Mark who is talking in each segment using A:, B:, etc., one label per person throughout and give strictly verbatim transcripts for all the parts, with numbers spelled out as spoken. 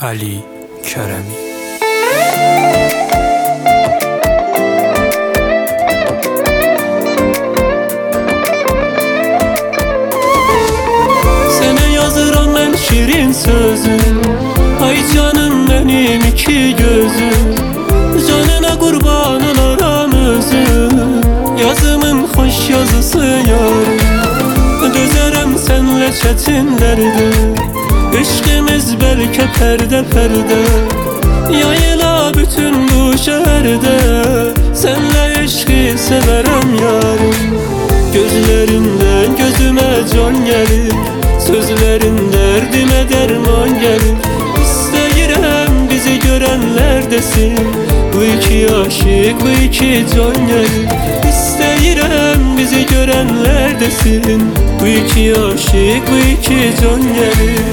A: Ali Keremi.
B: Sene yazıram ben şirin sözü, ay canım benim iki gözüm, canına kurban olaram özüm, yazımın hoş yazısı yarım. Dözerem senle çetin derdi, İşkimiz belki perde perde, yayıla bütün bu şehirde, senle eşki severem yarım. Gözlerinden gözüme can gelir, sözlerin derdime derman gelir. İsteyirem bizi görenler desin, bu iki aşık bu iki can gelir. İsteyirem bizi görenler desin, bu iki aşık bu iki can gelir.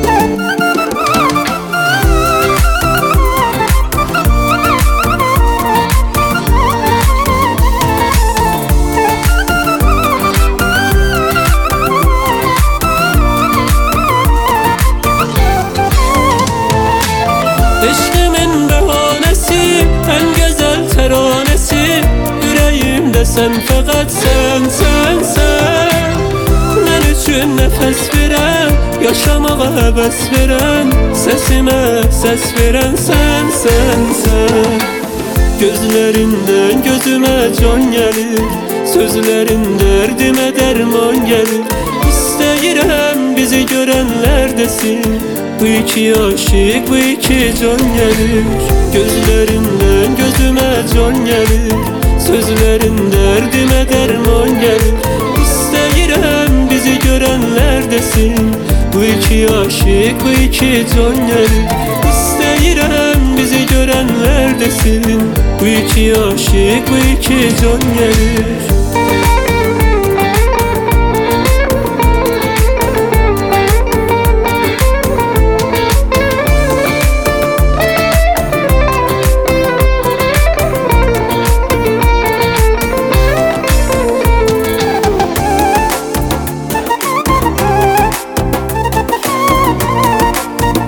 B: Eşkimin behanesi, en güzel teranesi, yüreğimde sen fakat sen, sen, sen. Ben üçün nefes veren, yaşamağa heves veren, sesime ses veren sen, sen, sen. Gözlerinden gözüme can gelir, sözlerin derdime derman gelir. İsteyirem bizi görenler desin, bu iki aşık bu iki can gelir. Gözlerinden gözüme can gelir, sözlerin derdime derman gelir. İsteyirem bizi görenler desin, bu iki aşık bu iki can gelir. İsteyirem bizi görenler desin, bu iki aşık bu iki can gelir.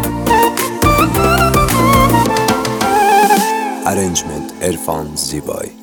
C: Arrangement Erfan Zibay.